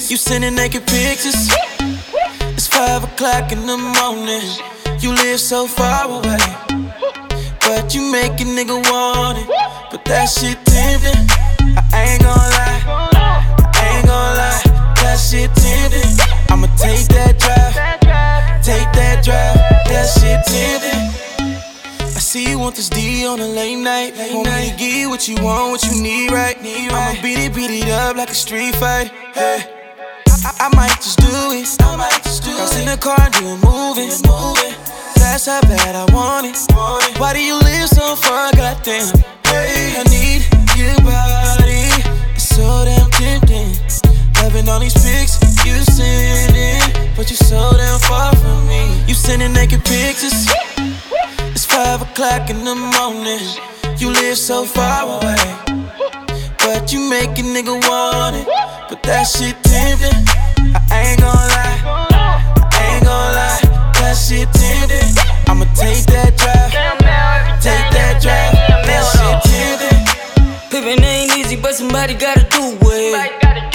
You sending naked pictures. It's 5 o'clock in the morning. You live so far away, but you make a nigga want it. But that shit tempting. I ain't gon' lie, I ain't gon' lie. That shit tempting. I'ma take that drive, take that drive. That shit tempting. I see you want this D on a late night. Want me to give you what you want, what you need, right? I'ma beat it up like a street fight. Hey, I might just do it. Cross in the car and do it moving. That's how bad I want it. Why do you live so far, goddamn? Hey, I need your body. It's so damn tempting. Loving all these pics you sending, but you so damn far from me. You sending naked pictures. It's 5 o'clock in the morning. You live so far away, but you make a nigga want it. But that shit tempting. I ain't gon' lie, I ain't gon' lie. That shit tempting. I'ma take that drive, take that drive. That shit tempting. Pippin' ain't easy, but somebody gotta do it.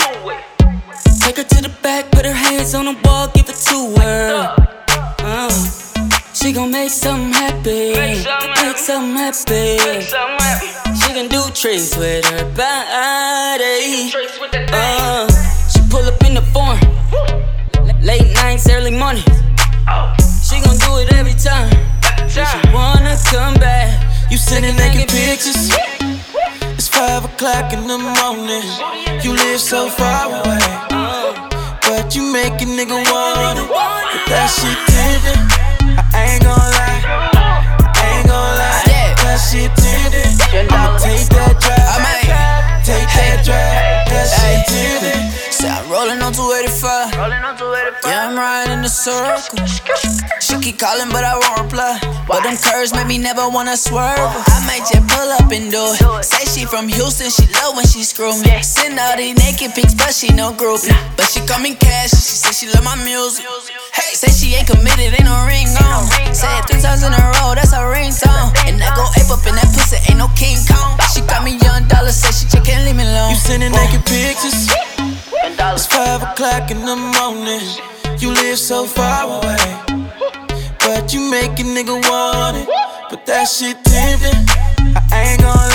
Take her to the back, put her hands on the wall, give it to her. She gon' make something happen, make something happen. She can do tricks with her body. She pull up in the form, late nights, early mornings. She gon' do it every time. She wanna come back. You sending naked pictures. It's 5 o'clock in the morning. You live so far away, but you make a nigga want it. But that shit tempting. I ain't gon' lie, I ain't gon' lie. That shit tempting. I'ma take that drive, take that drive. That shit tempting. Say I'm rolling on 285. Yeah, I'm riding in the circle. She keep calling, but I won't reply. But them curves make me never wanna swerve. I might just pull up and do it. Say she from Houston, she love when she screw me. Send all these naked pics, but she no groupie. But she call me cash, she say she love my music. Hey, say she ain't committed, ain't no ring on. Say it 3 times in a row, that's her ringtone. And I go ape up in that pussy, ain't no King Kong. She got me young dollar, say she just can't leave me alone. You sending naked pictures. It's 5 o'clock in the morning. You live so far away, but you make a nigga want it. But that shit tempting. I ain't gon' lie.